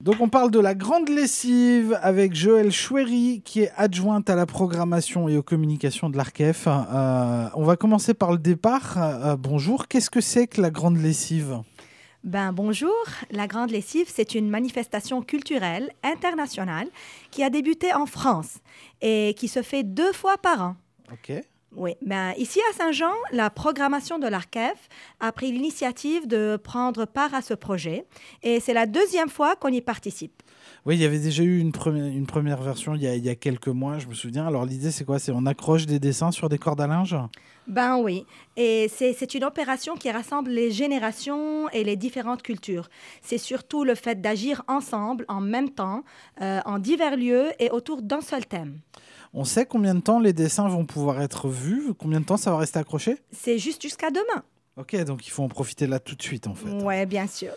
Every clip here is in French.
Donc on parle de la grande lessive avec Joëlle Choueiri qui est adjointe à la programmation et aux communications de l'Arkef. On va commencer par le départ. Bonjour, qu'est-ce que c'est que la grande lessive ? Bonjour, la Grande Lessive, c'est une manifestation culturelle internationale qui a débuté en France et qui se fait 2 fois par an. Ok. Oui, ici à Saint-Jean, la programmation de l'Arkef a pris l'initiative de prendre part à ce projet et c'est la 2e fois qu'on y participe. Oui, il y avait déjà eu une première version il y a quelques mois, je me souviens. Alors l'idée, c'est quoi ? C'est on accroche des dessins sur des cordes à linge ? Oui, et c'est une opération qui rassemble les générations et les différentes cultures. C'est surtout le fait d'agir ensemble, en même temps, en divers lieux et autour d'un seul thème. On sait combien de temps les dessins vont pouvoir être vus ? Combien de temps ça va rester accroché ? C'est juste jusqu'à demain. Ok, donc il faut en profiter là tout de suite en fait. Oui, bien sûr.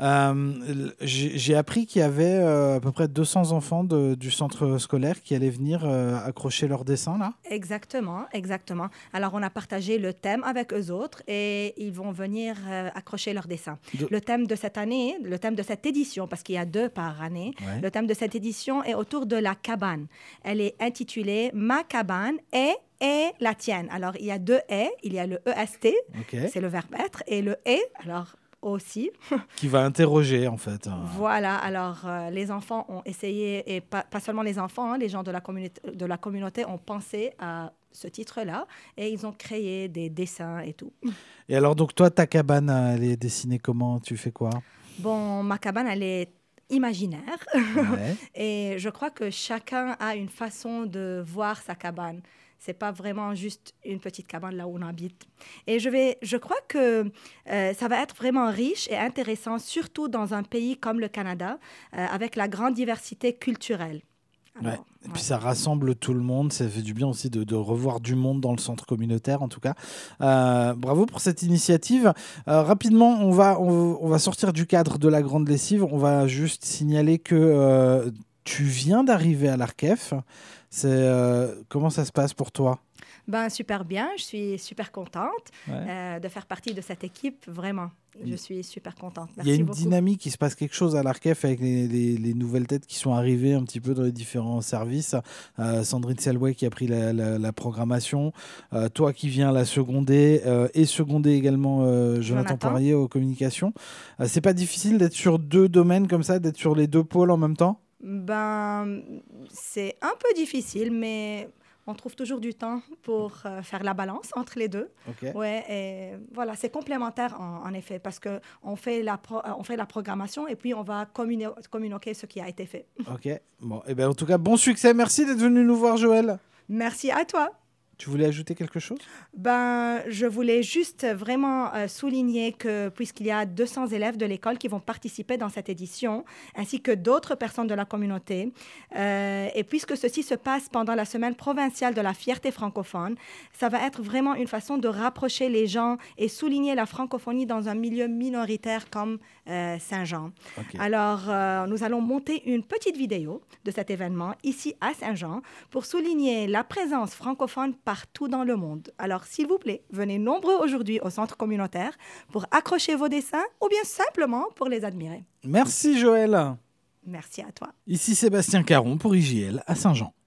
J'ai appris qu'il y avait à peu près 200 enfants du centre scolaire qui allaient venir accrocher leurs dessins là. Exactement. Alors on a partagé le thème avec eux autres et ils vont venir accrocher leurs dessins. Le thème de cette année, le thème de cette édition, parce qu'il y a 2 par année, le thème de cette édition est autour de la cabane. Elle est intitulée « Ma cabane est la tienne ». Alors, il y a 2 « est ». Il y a le EST, c'est le verbe être, et le « est », alors aussi. Qui va interroger, en fait. Voilà. Alors, les enfants ont essayé, et pas seulement les enfants, les gens de la communauté ont pensé à ce titre-là, et ils ont créé des dessins et tout. Et alors, donc, toi, ta cabane, elle est dessinée comment ? Tu fais quoi ? Bon, ma cabane, elle est imaginaire. Ouais. Et je crois que chacun a une façon de voir sa cabane. C'est pas vraiment juste une petite cabane là où on habite. Et je crois que ça va être vraiment riche et intéressant, surtout dans un pays comme le Canada, avec la grande diversité culturelle. Alors, Et puis ça rassemble tout le monde, ça fait du bien aussi de revoir du monde dans le centre communautaire en tout cas. Bravo pour cette initiative. Rapidement, on va sortir du cadre de la grande lessive. On va juste signaler que tu viens d'arriver à l'Arkef. Comment ça se passe pour toi ? Super bien, je suis super contente de faire partie de cette équipe, vraiment. Je suis super contente. Merci beaucoup. Il y a une dynamique, il se passe quelque chose à l'Arkef avec les nouvelles têtes qui sont arrivées un petit peu dans les différents services. Sandrine Selway qui a pris la programmation, toi qui viens la seconder et seconder également Jonathan Poirier aux communications. C'est pas difficile d'être sur 2 domaines comme ça, d'être sur les 2 pôles en même temps ? C'est un peu difficile, mais on trouve toujours du temps pour faire la balance entre les 2. Okay. Ouais, et voilà, c'est complémentaire en effet, parce qu'on fait la programmation et puis on va communiquer ce qui a été fait. Ok. Bon, et en tout cas, bon succès. Merci d'être venu nous voir, Joëlle. Merci à toi. Tu voulais ajouter quelque chose ? Je voulais juste vraiment souligner que puisqu'il y a 200 élèves de l'école qui vont participer dans cette édition, ainsi que d'autres personnes de la communauté, et puisque ceci se passe pendant la semaine provinciale de la fierté francophone, ça va être vraiment une façon de rapprocher les gens et souligner la francophonie dans un milieu minoritaire comme Saint-Jean. Okay. Alors, nous allons monter une petite vidéo de cet événement ici à Saint-Jean pour souligner la présence francophone partout dans le monde. Alors, s'il vous plaît, venez nombreux aujourd'hui au centre communautaire pour accrocher vos dessins ou bien simplement pour les admirer. Merci Joëlle. Merci à toi. Ici Sébastien Caron pour IJL à Saint-Jean.